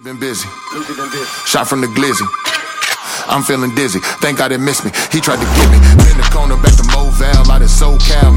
Been busy. Shot from the glizzy. I'm feeling dizzy. Thank God it missed me. He tried to get me. In the corner back to Moval out in SoCal.